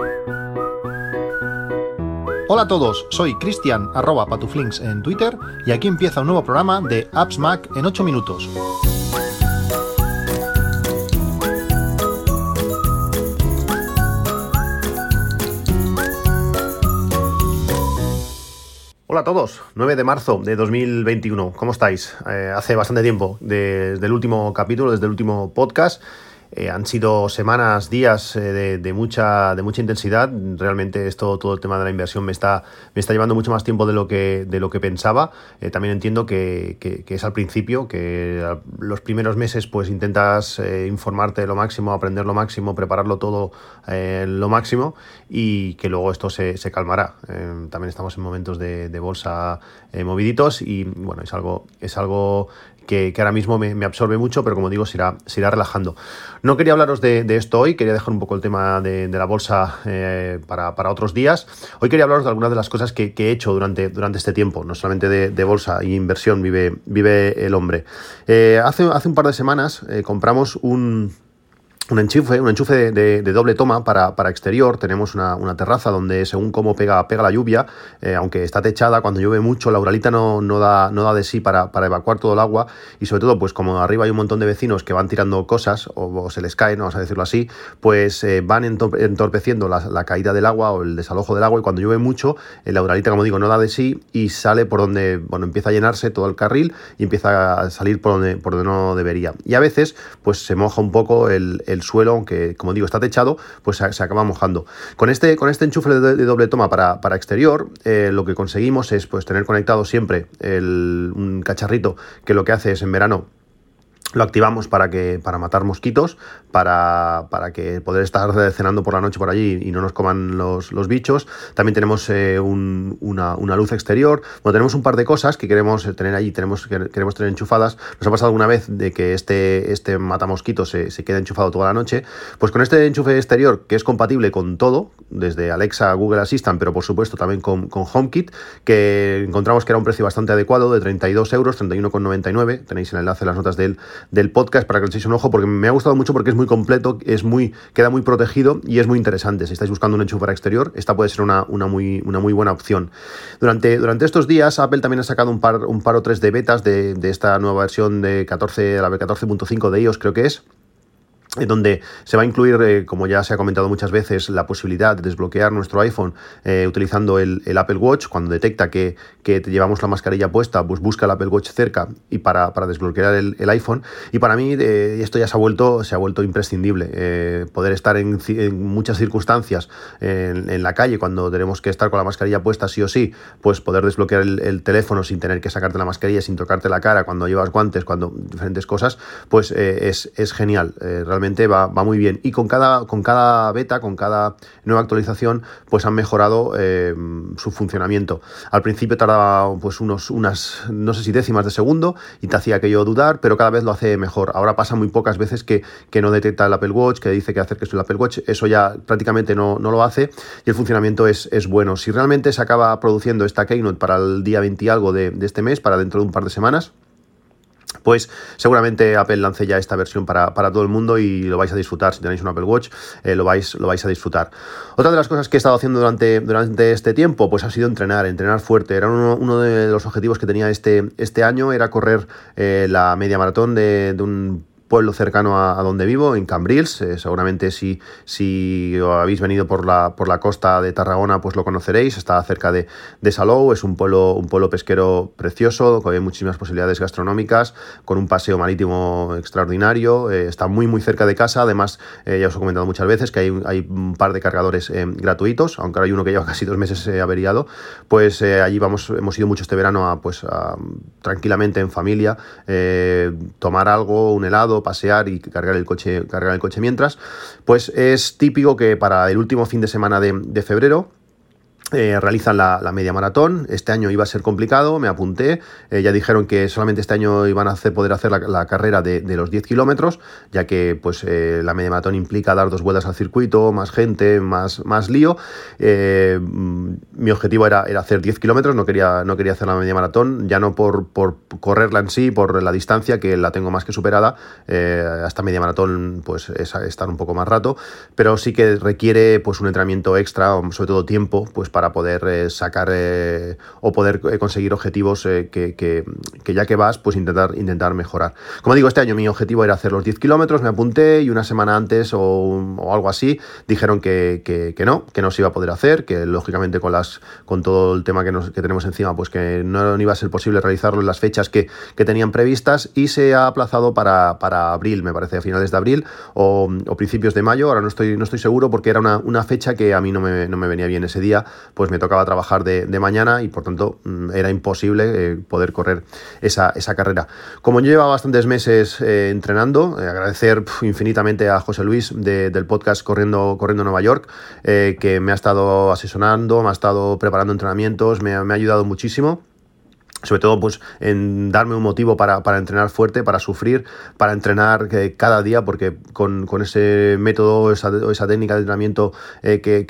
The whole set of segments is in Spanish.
Hola a todos, soy Cristian @patuflinks en Twitter y aquí empieza un nuevo programa de Apps Mac en 8 minutos. Hola a todos, 9 de marzo de 2021, ¿cómo estáis? Hace bastante tiempo desde el último capítulo, desde el último podcast. Han sido semanas, días de mucha intensidad. Realmente todo el tema de la inversión me está llevando mucho más tiempo de lo que pensaba. También entiendo que es al principio, que los primeros meses pues intentas informarte lo máximo, aprender lo máximo, prepararlo todo lo máximo y que luego esto se calmará. También estamos en momentos de bolsa moviditos y bueno, es algo que ahora mismo me absorbe mucho, pero como digo, se irá relajando. No quería hablaros de esto hoy, quería dejar un poco el tema de la bolsa para otros días. Hoy quería hablaros de algunas de las cosas que he hecho durante este tiempo, no solamente de bolsa y inversión vive el hombre. Hace un par de semanas compramos un enchufe de doble toma para exterior. Tenemos una terraza donde según cómo pega la lluvia, aunque está techada, cuando llueve mucho la uralita no da de sí para evacuar todo el agua y sobre todo pues como arriba hay un montón de vecinos que van tirando cosas o se les caen, vamos a decirlo así, pues van entorpeciendo la caída del agua o el desalojo del agua y cuando llueve mucho la uralita, como digo, no da de sí y sale por donde empieza a llenarse todo el carril y empieza a salir por donde no debería. Y a veces pues se moja un poco el suelo, aunque como digo está techado, pues se acaba mojando. Con este enchufe de doble toma para exterior, lo que conseguimos es pues tener conectado siempre un cacharrito que lo que hace es en verano lo activamos para matar mosquitos, para que poder estar cenando por la noche por allí y no nos coman los bichos. También tenemos una luz exterior. Bueno, tenemos un par de cosas que queremos tener allí, queremos tener enchufadas. Nos ha pasado alguna vez de que este matamosquitos se queda enchufado toda la noche. Pues con este enchufe exterior, que es compatible con todo, desde Alexa, Google Assistant, pero por supuesto también con HomeKit, que encontramos que era un precio bastante adecuado, de 32 euros, 31,99. Tenéis el enlace en las notas del podcast para que le echéis un ojo, porque me ha gustado mucho porque es muy completo, queda muy protegido y es muy interesante. Si estáis buscando un enchufe para exterior, esta puede ser una muy buena opción. Durante estos días Apple también ha sacado un par o tres de betas de esta nueva versión de 14.5 de iOS, creo que es, donde se va a incluir, como ya se ha comentado muchas veces, la posibilidad de desbloquear nuestro iPhone utilizando el Apple Watch. Cuando detecta que llevamos la mascarilla puesta, pues busca el Apple Watch cerca y para desbloquear el iPhone. Y para mí esto ya se ha vuelto imprescindible. Poder estar en muchas circunstancias en la calle cuando tenemos que estar con la mascarilla puesta sí o sí, pues poder desbloquear el teléfono sin tener que sacarte la mascarilla, sin tocarte la cara, cuando llevas guantes, cuando diferentes cosas, pues es genial. Realmente va muy bien y con cada beta, con cada nueva actualización, pues han mejorado su funcionamiento. Al principio tardaba pues unas no sé si décimas de segundo y te hacía aquello dudar, pero cada vez lo hace mejor. Ahora pasa muy pocas veces que no detecta el Apple Watch, que dice que acerques el Apple Watch, eso ya prácticamente no lo hace y el funcionamiento es bueno. Si realmente se acaba produciendo esta Keynote para el día 20 y algo de este mes, para dentro de un par de semanas, pues seguramente Apple lance ya esta versión para todo el mundo y lo vais a disfrutar. Si tenéis un Apple Watch, lo vais a disfrutar. Otra de las cosas que he estado haciendo durante este tiempo, pues ha sido entrenar fuerte. Era uno de los objetivos que tenía este año, era correr la media maratón de un pueblo cercano a donde vivo, en Cambrils. Seguramente si habéis venido por la costa de Tarragona, pues lo conoceréis. Está cerca de Salou, es un pueblo pesquero precioso, con muchísimas posibilidades gastronómicas, con un paseo marítimo extraordinario. Está muy cerca de casa. Además, ya os he comentado muchas veces que hay un par de cargadores gratuitos, aunque ahora hay uno que lleva casi 2 meses averiado. Pues allí hemos ido mucho este verano a tranquilamente en familia, tomar algo, un helado, pasear y cargar el coche mientras. Pues es típico que para el último fin de semana de febrero realizan la media maratón. Este año iba a ser complicado, me apunté. Ya dijeron que solamente este año iban a poder hacer la carrera de los 10 kilómetros, ya que pues, la media maratón implica dar 2 vueltas al circuito, más gente, más lío. Mi objetivo era hacer 10 kilómetros, no quería hacer la media maratón, ya no por correrla en sí, por la distancia, que la tengo más que superada. Hasta media maratón pues, es estar un poco más rato, pero sí que requiere pues, un entrenamiento extra, sobre todo tiempo, pues para poder sacar o poder conseguir objetivos que ya que vas, pues intentar mejorar. Como digo, este año mi objetivo era hacer los 10 kilómetros, me apunté y una semana antes o algo así dijeron que no se iba a poder hacer, que lógicamente con todo el tema que tenemos encima, pues que no iba a ser posible realizarlo en las fechas que tenían previstas, y se ha aplazado para abril, me parece, a finales de abril o principios de mayo. Ahora no estoy seguro, porque era una fecha que a mí no me venía bien ese día, pues me tocaba trabajar de mañana y por tanto era imposible poder correr esa carrera. Como yo llevaba bastantes meses entrenando, agradecer infinitamente a José Luis del podcast Corriendo Nueva York, que me ha estado asesorando, me ha estado preparando entrenamientos, me ha ayudado muchísimo. Sobre todo pues en darme un motivo para entrenar fuerte, para sufrir, para entrenar cada día, porque con ese método, esa técnica de entrenamiento que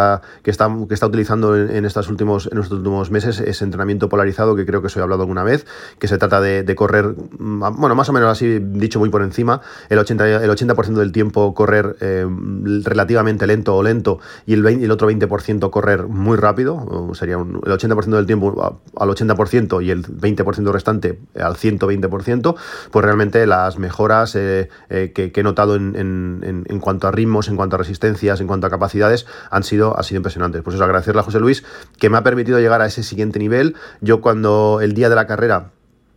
está utilizando en estos últimos meses, ese entrenamiento polarizado, que creo que os he hablado alguna vez, que se trata de correr, bueno, más o menos así, dicho muy por encima, el 80% del tiempo correr relativamente lento y el otro 20% correr muy rápido. Sería el 80% del tiempo al 80% y el 20% restante al 120%, pues realmente las mejoras que he notado en cuanto a ritmos, en cuanto a resistencias, en cuanto a capacidades, han sido impresionantes. Pues eso, agradecerle a José Luis, que me ha permitido llegar a ese siguiente nivel. Yo cuando el día de la carrera,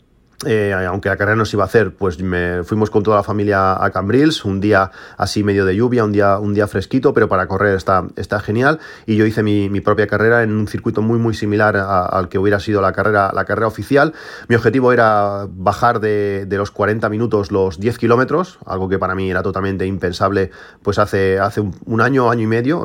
aunque la carrera no se iba a hacer, pues fuimos con toda la familia a Cambrils, un día así medio de lluvia, un día fresquito, pero para correr está genial. Y yo hice mi propia carrera en un circuito muy similar al que hubiera sido la carrera oficial. Mi objetivo era bajar de los 40 minutos los 10 kilómetros, algo que para mí era totalmente impensable pues hace un año y medio.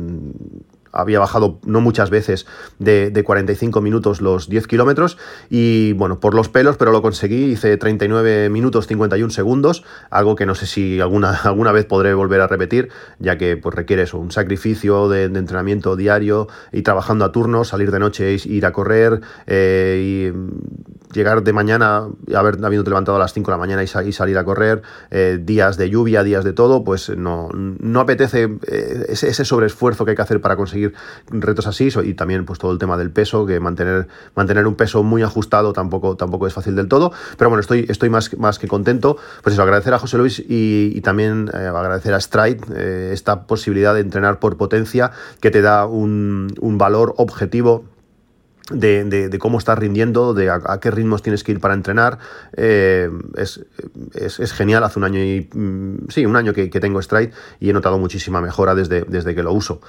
Había bajado no muchas veces de 45 minutos los 10 kilómetros y bueno, por los pelos, pero lo conseguí. Hice 39 minutos 51 segundos, algo que no sé si alguna vez podré volver a repetir, ya que pues requiere eso, un sacrificio de entrenamiento diario y trabajando a turnos, salir de noche, ir a correr y llegar de mañana, habiéndote levantado a las 5 de la mañana y salir a correr, días de lluvia, días de todo, pues no apetece ese sobreesfuerzo que hay que hacer para conseguir retos así. Y también pues todo el tema del peso, que mantener un peso muy ajustado tampoco es fácil del todo, pero bueno, estoy más que contento. Pues eso, agradecer a José Luis y también agradecer a Stride esta posibilidad de entrenar por potencia, que te da un valor objetivo de cómo estás rindiendo, de a qué ritmos tienes que ir para entrenar. Es genial. Hace un año que tengo Stride y he notado muchísima mejora desde que lo uso.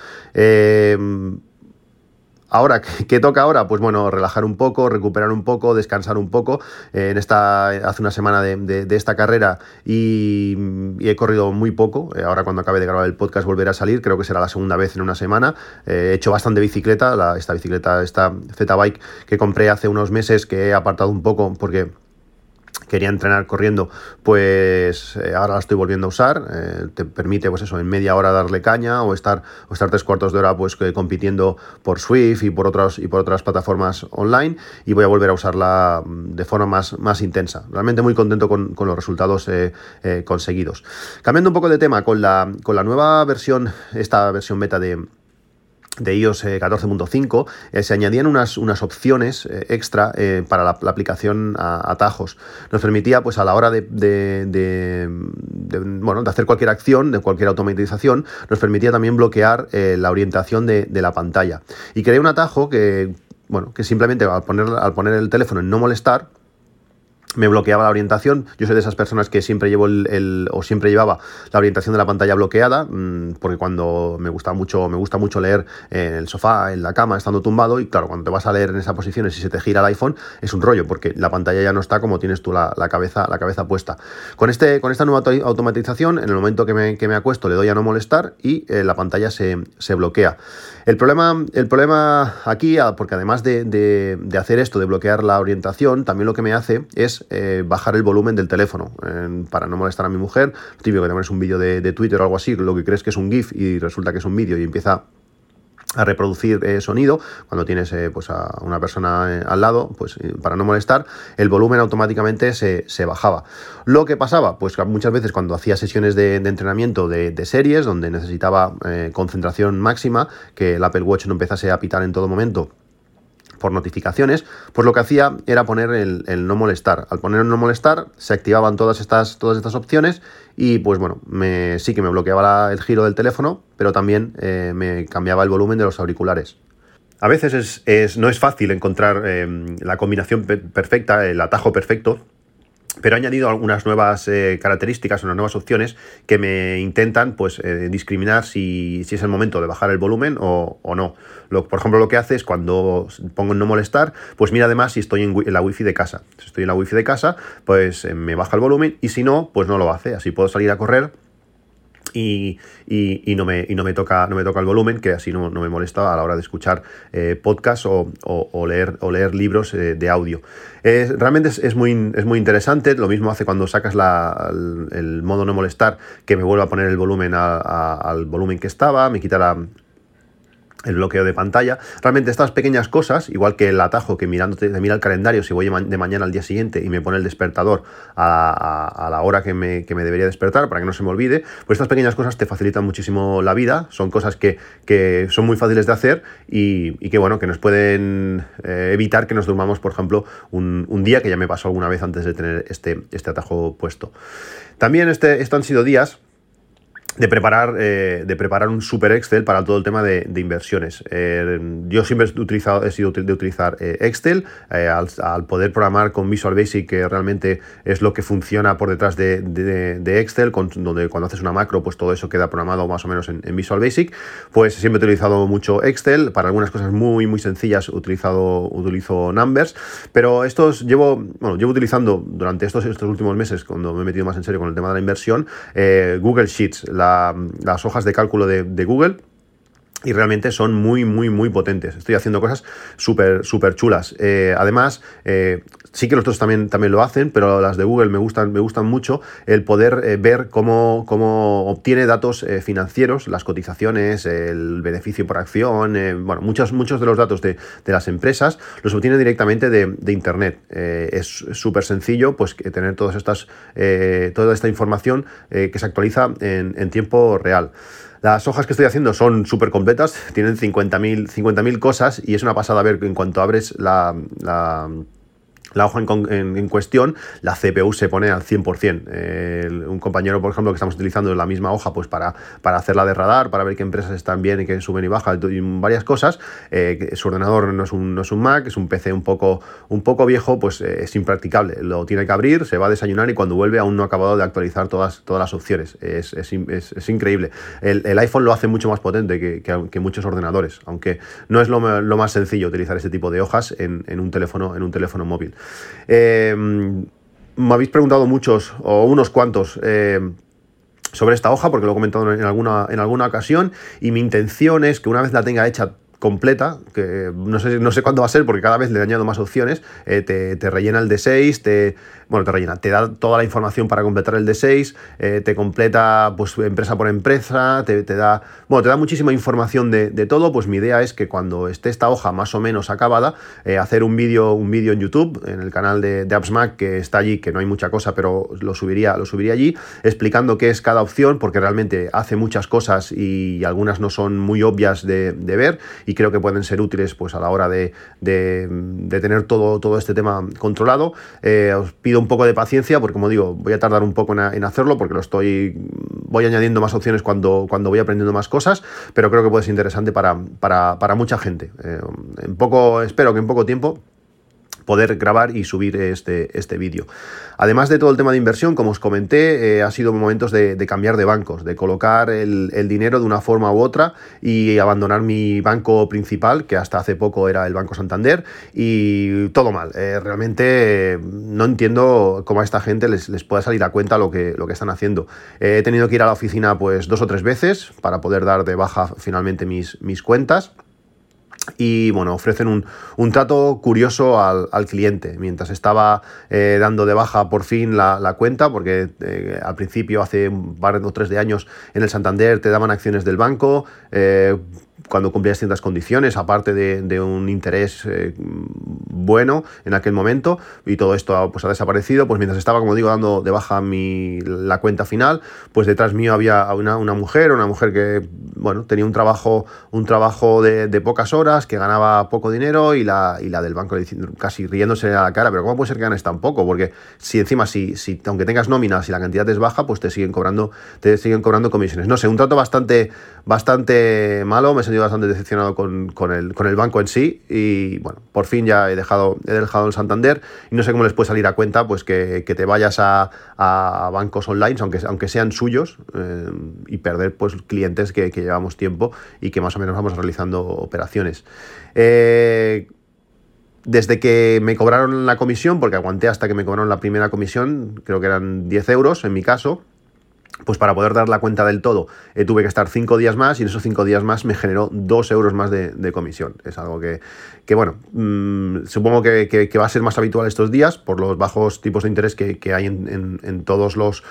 Ahora, ¿qué toca ahora? Pues bueno, relajar un poco, recuperar un poco, descansar un poco. Hace una semana de esta carrera y he corrido muy poco. Ahora, cuando acabe de grabar el podcast, volveré a salir. Creo que será la segunda vez en una semana. He hecho bastante bicicleta. Esta Z-Bike que compré hace unos meses, que he apartado un poco porque quería entrenar corriendo, pues ahora la estoy volviendo a usar. Te permite pues eso, en media hora darle caña o estar 3/4 de hora pues compitiendo por Swift y por otras plataformas online, y voy a volver a usarla de forma más intensa. Realmente muy contento con los resultados conseguidos. Cambiando un poco de tema, con la nueva versión, esta versión beta de iOS 14.5, se añadían unas opciones extra para la aplicación a atajos. Nos permitía, pues a la hora de hacer cualquier acción, de cualquier automatización, nos permitía también bloquear la orientación de la pantalla. Y creé un atajo que simplemente al poner el teléfono en no molestar, me bloqueaba la orientación. Yo soy de esas personas que siempre llevo o siempre llevaba la orientación de la pantalla bloqueada, porque cuando me gusta mucho leer en el sofá, en la cama, estando tumbado, y claro, cuando te vas a leer en esa posición y si se te gira el iPhone, es un rollo, porque la pantalla ya no está como tienes tú la cabeza puesta. Con esta nueva automatización, en el momento que me acuesto, le doy a no molestar y la pantalla se bloquea. El problema aquí, porque además de hacer esto, de bloquear la orientación, también lo que me hace es bajar el volumen del teléfono para no molestar a mi mujer. Lo típico que te pones un vídeo de Twitter o algo así, lo que crees que es un GIF y resulta que es un vídeo y empieza a reproducir sonido. Cuando tienes pues a una persona al lado, pues para no molestar, el volumen automáticamente se bajaba. Lo que pasaba, pues que muchas veces cuando hacía sesiones de entrenamiento de series, donde necesitaba concentración máxima, que el Apple Watch no empezase a pitar en todo momento por notificaciones, pues lo que hacía era poner el no molestar. Al poner el no molestar, se activaban todas estas opciones y pues bueno, sí que me bloqueaba el giro del teléfono, pero también me cambiaba el volumen de los auriculares. A veces no es fácil encontrar la combinación perfecta, el atajo perfecto, pero he añadido algunas nuevas características, unas nuevas opciones que me intentan pues discriminar si es el momento de bajar el volumen o no. Por ejemplo, lo que hace es cuando pongo en no molestar, pues mira además si estoy en la wifi de casa. Si estoy en la wifi de casa, pues me baja el volumen y si no, pues no lo hace. Así puedo salir a correr y no me toca el volumen, que así no me molesta a la hora de escuchar podcasts o leer libros de audio. Realmente es muy interesante. Lo mismo hace cuando sacas el modo no molestar, que me vuelve a poner el volumen al volumen que estaba, me quita el bloqueo de pantalla. Realmente estas pequeñas cosas, igual que el atajo que mira el calendario si voy de mañana al día siguiente y me pone el despertador a la hora que me debería despertar para que no se me olvide, pues estas pequeñas cosas te facilitan muchísimo la vida. Son cosas que son muy fáciles de hacer y que bueno, que nos pueden evitar que nos durmamos, por ejemplo, un día, que ya me pasó alguna vez antes de tener este atajo puesto. También esto han sido días de preparar un super Excel para todo el tema de inversiones. Yo siempre he sido de utilizar Excel al poder programar con Visual Basic, que realmente es lo que funciona por detrás de Excel, donde cuando haces una macro, pues todo eso queda programado más o menos en Visual Basic. Pues siempre he utilizado mucho Excel. Para algunas cosas muy, muy sencillas utilizo Numbers, pero llevo utilizando durante estos últimos meses, cuando me he metido más en serio con el tema de la inversión, Google Sheets, las hojas de cálculo de Google, y realmente son muy, muy, muy potentes. Estoy haciendo cosas súper, súper chulas. Además, sí que los otros también lo hacen, pero las de Google me gustan mucho, el poder ver cómo obtiene datos financieros, las cotizaciones, el beneficio por acción, muchos de los datos de las empresas los obtiene directamente de Internet. Es súper sencillo pues tener toda esta información que se actualiza en tiempo real. Las hojas que estoy haciendo son súper completas, tienen 50.000 cosas y es una pasada ver que en cuanto abres la hoja en cuestión, la CPU se pone al 100%. Un compañero, por ejemplo, que estamos utilizando la misma hoja pues para hacerla de radar, para ver qué empresas están bien y qué suben y bajan, y varias cosas. Su ordenador no es un Mac, es un PC un poco viejo, pues es impracticable. Lo tiene que abrir, se va a desayunar y cuando vuelve aún no ha acabado de actualizar todas las opciones. Es increíble. El iPhone lo hace mucho más potente que muchos ordenadores, aunque no es lo más sencillo utilizar este tipo de hojas en un teléfono móvil. Me habéis preguntado muchos o unos cuantos sobre esta hoja, porque lo he comentado en alguna ocasión, y mi intención es que una vez la tenga hecha completa, que no sé cuándo va a ser porque cada vez le añado más opciones, te rellena el D6, te da toda la información para completar el D6, te completa pues empresa por empresa, te da muchísima información de todo. Pues mi idea es que cuando esté esta hoja más o menos acabada, hacer un vídeo en YouTube, en el canal de Apps Mac, que está allí, que no hay mucha cosa, pero lo subiría allí, explicando qué es cada opción, porque realmente hace muchas cosas y algunas no son muy obvias de ver, y creo que pueden ser útiles pues a la hora de tener todo este tema controlado. Os pido un poco de paciencia porque, como digo, voy a tardar un poco en hacerlo porque voy añadiendo más opciones cuando voy aprendiendo más cosas, pero creo que puede ser interesante para mucha gente. Espero que en poco tiempo poder grabar y subir este vídeo. Además de todo el tema de inversión, como os comenté, ha sido momentos de cambiar de bancos, de colocar el dinero de una forma u otra y abandonar mi banco principal, que hasta hace poco era el Banco Santander, y todo mal. Realmente no entiendo cómo a esta gente les pueda salir a cuenta lo que están haciendo. He tenido que ir a la oficina pues 2 o 3 veces para poder dar de baja finalmente mis cuentas. Y bueno, ofrecen un trato curioso al cliente. Mientras estaba dando de baja por fin la cuenta, porque al principio, hace un par o 3 de años, en el Santander te daban acciones del banco, cuando cumplías ciertas condiciones, aparte de un interés bueno en aquel momento, y todo esto pues ha desaparecido. Pues mientras estaba, como digo, dando de baja la cuenta final, pues detrás mío había una mujer que, bueno, tenía un trabajo de pocas horas, que ganaba poco dinero, y la del banco casi riéndose a la cara. Pero ¿cómo puede ser que ganes tan poco? Porque si encima, si aunque tengas nómina, si la cantidad es baja, pues te siguen cobrando comisiones. No sé, un trato bastante malo. Me he sentido bastante decepcionado con el banco en sí, y bueno, por fin ya he dejado el Santander, y no sé cómo les puede salir a cuenta pues que te vayas a bancos online, aunque sean suyos, y perder pues clientes que llevamos tiempo y que más o menos vamos realizando operaciones. Desde que me cobraron la comisión, porque aguanté hasta que me cobraron la primera comisión, creo que eran 10 euros en mi caso, pues para poder dar la cuenta del todo tuve que estar 5 días más, y en esos 5 días más me generó 2 euros más de comisión. Es algo que bueno, supongo que va a ser más habitual estos días por los bajos tipos de interés que hay en todos los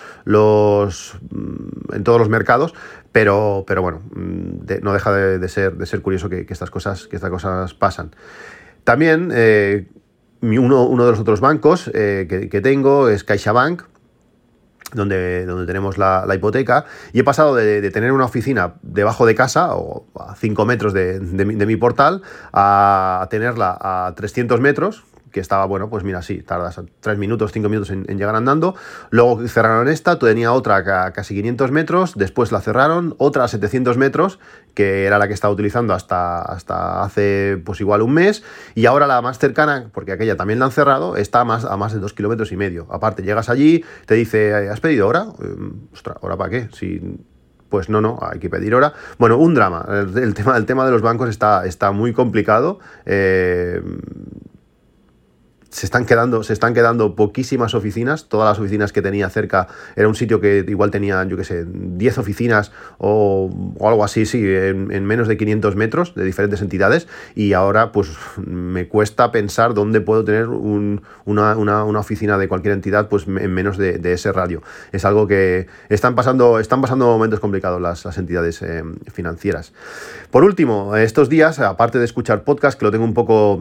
mercados, pero bueno, no deja de ser curioso que estas cosas pasan. También uno de los otros bancos que tengo es CaixaBank, donde tenemos la hipoteca, y he pasado de tener una oficina debajo de casa, o a 5 metros de mi portal, a tenerla a 300 metros, que estaba, bueno, pues mira, sí, tardas 3 minutos, 5 minutos en llegar andando. Luego cerraron esta, tenía otra a casi 500 metros, después la cerraron, otra a 700 metros, que era la que estaba utilizando hasta hace pues igual un mes, y ahora la más cercana, porque aquella también la han cerrado, está a más de 2,5 kilómetros. Aparte, llegas allí, te dice, ¿has pedido hora? Ostras, ¿hora para qué? Pues no, hay que pedir hora. Bueno, un drama. El tema de los bancos está muy complicado. Se están quedando poquísimas oficinas. Todas las oficinas que tenía cerca, era un sitio que igual tenía, yo qué sé, 10 oficinas o algo así, sí, en menos de 500 metros de diferentes entidades, y ahora pues me cuesta pensar dónde puedo tener una oficina de cualquier entidad pues en menos de ese radio. Es algo que están pasando momentos complicados las entidades financieras. Por último, estos días, aparte de escuchar podcast, que lo tengo un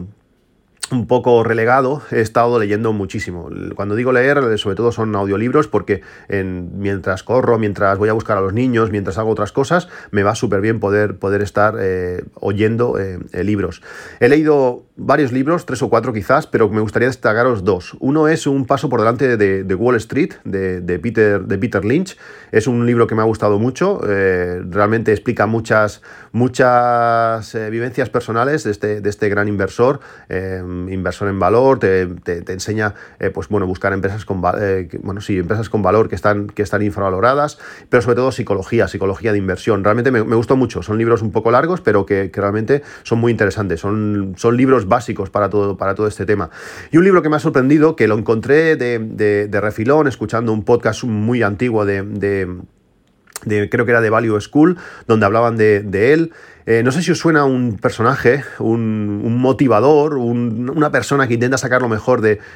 poco relegado, he estado leyendo muchísimo. Cuando digo leer, sobre todo son audiolibros, porque mientras corro, mientras voy a buscar a los niños, mientras hago otras cosas, me va súper bien poder estar oyendo libros. He leído varios libros, 3 o 4 quizás, pero me gustaría destacaros 2. Uno es Un paso por delante de Wall Street, de Peter Lynch. Es un libro que me ha gustado mucho. Realmente explica muchas vivencias personales de este gran inversor en valor. Te enseña pues bueno, buscar empresas con valor que están infravaloradas, pero sobre todo psicología de inversión. Realmente me gustó mucho. Son libros un poco largos, pero que realmente son muy interesantes. Son libros básicos para todo este tema. Y un libro que me ha sorprendido, que lo encontré de refilón, escuchando un podcast muy antiguo creo que era de Value School, donde hablaban de él. No sé si os suena un personaje, un motivador, una persona que intenta sacar lo mejor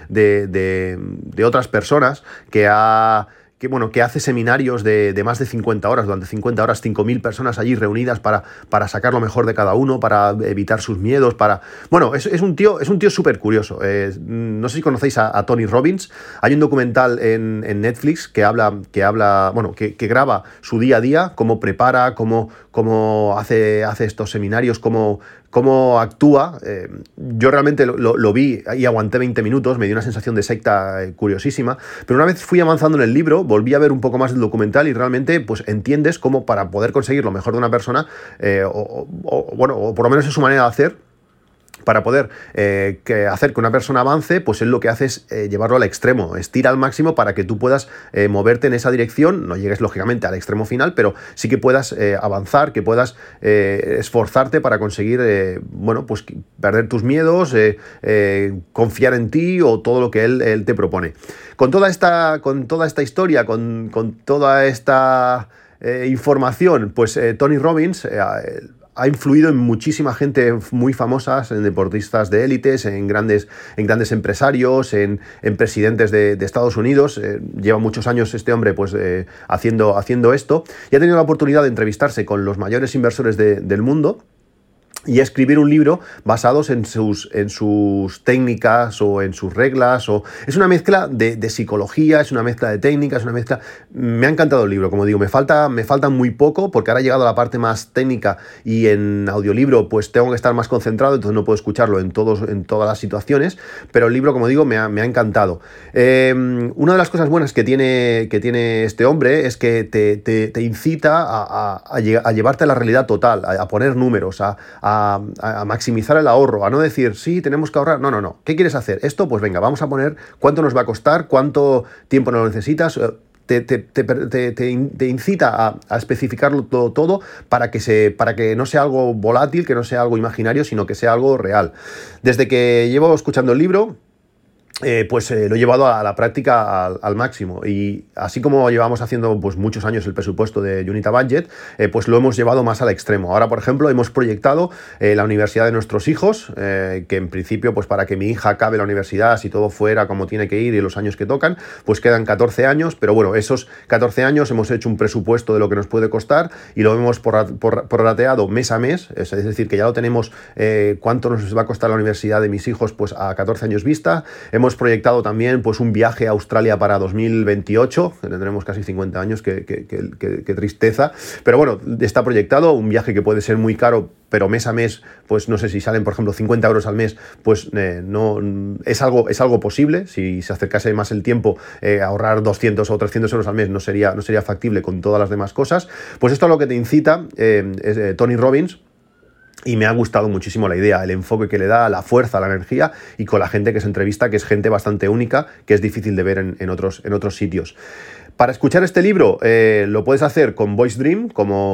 de otras personas, que hace seminarios de más de 50 horas, durante 50 horas, 5.000 personas allí reunidas para sacar lo mejor de cada uno, para evitar sus miedos, Bueno, es un tío súper curioso. No sé si conocéis a Tony Robbins. Hay un documental en Netflix que graba su día a día, cómo prepara, cómo hace estos seminarios, cómo actúa. Yo realmente lo vi y aguanté 20 minutos, me dio una sensación de secta curiosísima, pero una vez fui avanzando en el libro, volví a ver un poco más del documental, y realmente pues entiendes cómo, para poder conseguir lo mejor de una persona, o por lo menos es su manera de hacer, para poder hacer que una persona avance, pues él lo que hace es llevarlo al extremo, estira al máximo para que tú puedas moverte en esa dirección, no llegues lógicamente al extremo final, pero sí que puedas avanzar, que puedas esforzarte para conseguir, pues perder tus miedos, confiar en ti o todo lo que él te propone. Con toda esta historia, con toda esta información, pues Tony Robbins ha influido en muchísima gente muy famosa, en deportistas de élites, en grandes empresarios, en presidentes de Estados Unidos. Lleva muchos años este hombre pues, haciendo esto, y ha tenido la oportunidad de entrevistarse con los mayores inversores del mundo y escribir un libro basados en sus técnicas o en sus reglas. Es una mezcla de psicología, es una mezcla de técnicas, es una mezcla... Me ha encantado el libro, como digo, me falta muy poco, porque ahora he llegado a la parte más técnica y en audiolibro pues tengo que estar más concentrado, entonces no puedo escucharlo en todas las situaciones, pero el libro, como digo, me ha encantado. Una de las cosas buenas que tiene este hombre es que te incita a llevarte a la realidad total, a poner números, a maximizar el ahorro, a no decir, sí, tenemos que ahorrar. No. ¿Qué quieres hacer? Esto, pues venga, vamos a poner cuánto nos va a costar, cuánto tiempo nos necesitas. Te incita a especificarlo todo para que no sea algo volátil, que no sea algo imaginario, sino que sea algo real. Desde que llevo escuchando el libro, lo he llevado a la práctica al máximo, y así como llevamos haciendo pues muchos años el presupuesto de Unita Budget, pues lo hemos llevado más al extremo. Ahora, por ejemplo, hemos proyectado la universidad de nuestros hijos, que en principio, pues para que mi hija acabe la universidad, si todo fuera como tiene que ir y los años que tocan, pues quedan 14 años, pero bueno, esos 14 años hemos hecho un presupuesto de lo que nos puede costar y lo hemos prorrateado mes a mes, es decir, que ya lo tenemos, cuánto nos va a costar la universidad de mis hijos pues a 14 años vista. Hemos proyectado también pues un viaje a Australia para 2028, que tendremos casi 50 años, qué tristeza, pero bueno, está proyectado un viaje que puede ser muy caro, pero mes a mes, pues no sé si salen, por ejemplo, 50 euros al mes, pues no es algo posible. Si se acercase más el tiempo, ahorrar 200 o 300 euros al mes no sería factible con todas las demás cosas. Pues esto es lo que te incita Tony Robbins. Y me ha gustado muchísimo la idea, el enfoque que le da, la fuerza, la energía, y con la gente que se entrevista, que es gente bastante única, que es difícil de ver en otros sitios. Para escuchar este libro lo puedes hacer con Voice Dream,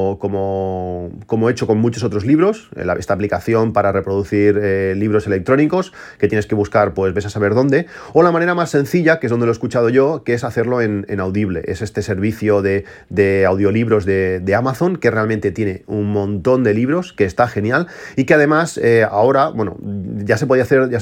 como he hecho con muchos otros libros, esta aplicación para reproducir libros electrónicos, que tienes que buscar, pues ves a saber dónde, o la manera más sencilla, que es donde lo he escuchado yo, que es hacerlo en Audible. Es este servicio de audiolibros de Amazon, que realmente tiene un montón de libros, que está genial, y que además ahora, bueno, ya se podía hacer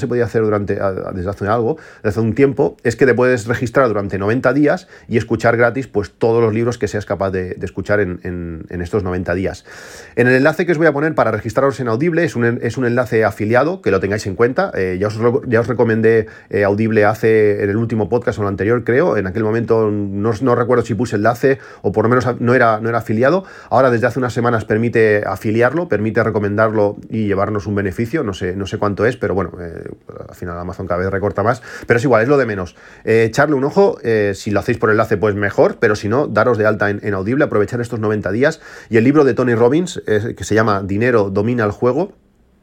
desde hace un tiempo, es que te puedes registrar durante 90 días y escuchar gratis pues todos los libros que seas capaz de escuchar en estos 90 días. En el enlace que os voy a poner para registraros en Audible es un enlace afiliado, que lo tengáis en cuenta. Ya os recomendé Audible en el último podcast o en el anterior, creo. En aquel momento no recuerdo si puse enlace, o por lo menos no era afiliado. Ahora desde hace unas semanas permite afiliarlo, permite recomendarlo y llevarnos un beneficio. No sé cuánto es, pero bueno, al final Amazon cada vez recorta más, pero es igual, es lo de menos. Echarle un ojo, si lo hacéis por enlace pues mejor, pero si no, daros de alta en Audible, aprovechar estos 90 días. Y el libro de Tony Robbins, que se llama Dinero domina el juego,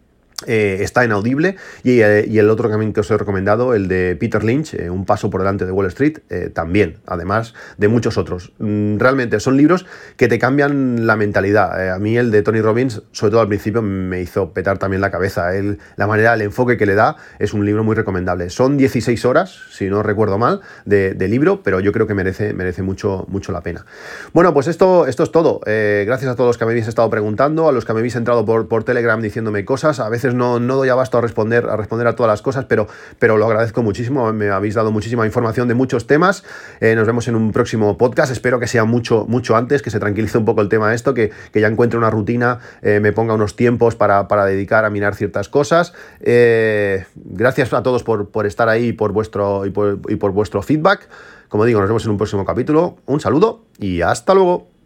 está en Audible, y el otro también que os he recomendado, el de Peter Lynch, Un paso por delante de Wall Street, también, además de muchos otros. Realmente son libros que te cambian la mentalidad. A mí el de Tony Robbins, sobre todo al principio, me hizo petar también la cabeza. La manera, el enfoque que le da, es un libro muy recomendable. Son 16 horas, si no recuerdo mal, de libro, pero yo creo que merece mucho la pena. Bueno, pues esto es todo. Gracias a todos los que me habéis estado preguntando, a los que me habéis entrado por Telegram diciéndome cosas. A veces no doy abasto a responder a todas las cosas, pero lo agradezco muchísimo. Me habéis dado muchísima información de muchos temas. Nos vemos en un próximo podcast. Espero que sea mucho antes, que se tranquilice un poco el tema esto, que ya encuentre una rutina, me ponga unos tiempos para dedicar a mirar ciertas cosas. Gracias a todos por estar ahí y por vuestro feedback. Como digo, nos vemos en un próximo capítulo. Un saludo y hasta luego.